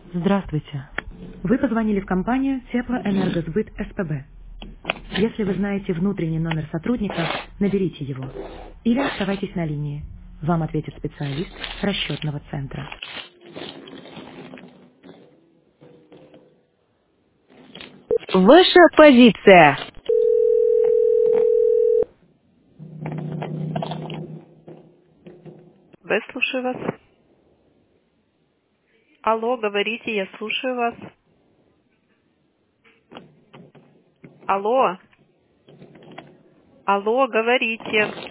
Здравствуйте. Вы позвонили в компанию Теплоэнергосбыт СПБ. Если вы знаете внутренний номер сотрудника, наберите его. Или оставайтесь на линии. Вам ответит специалист расчетного центра. Ваша позиция. Да, слушаю вас. Алло, говорите, я слушаю вас. Алло. Алло, говорите.